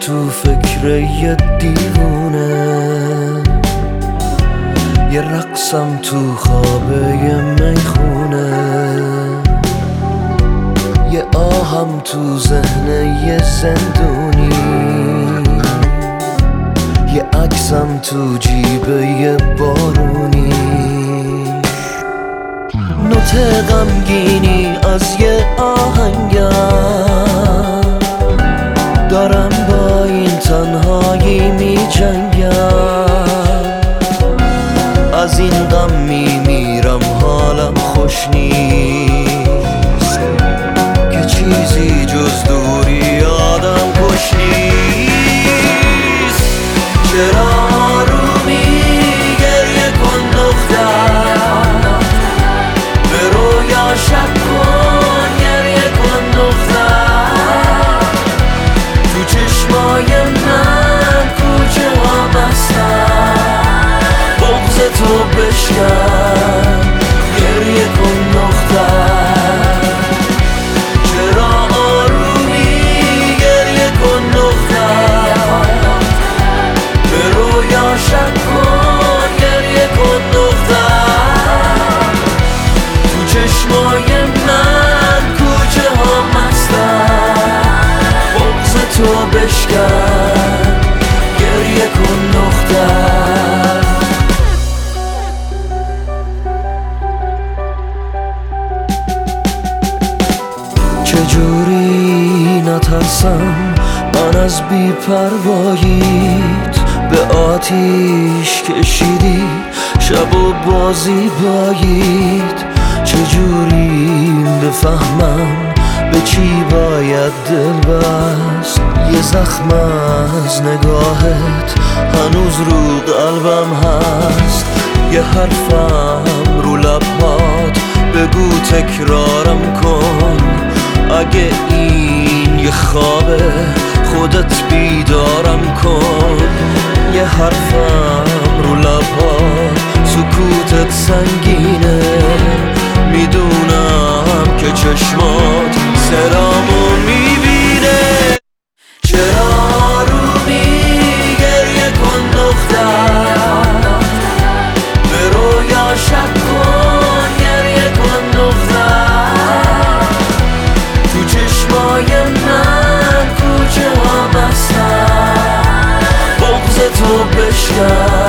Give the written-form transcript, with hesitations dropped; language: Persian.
تو فکر یه دیوونه، یه رقصم تو خواب یه میخونه، یه آهم تو ذهن یه زندونی، یه عکسم تو جیب یه بارونی، نوت غمگینی از یه آهنگم، دارم با این تنهایی می جنگم، از این غم می میرم حالم خوش نیست، که چیزی جز دوری آدم کش نیست. چرا آرومی گریه کن دختر، به رویا شب کن گریه کن دختر، تو چشمای من کوچه ها مستن، بغض تو بشکن گریه کن دختر. چرا آرومی گریه کن دختر، به رویا شب کن گریه کن دختر، تو چشمای من کوچه ها مستن، بغض تو بشکن گریه کن دختر. چجوری نترسم من از بی‌پرواییت، به آتیش کشیدی شب و بازی بایید. چجوری بفهمم به چی باید دل بست، یه زخم از نگاهت هنوز رو قلبم هست، یه حرفم رو لبات بگو تکرارم کن، اگه این یه خوابه خودت بیدارم کن، یه حرفم رو لبات سکوتت سنگینه، میدونم که چشمات سرامو میبینه. چرا آرومی گریه کن دختر، به رویا شب کن گریه کن دختر، تو چشمای من کوچه ها مستن، بغض تو بشکن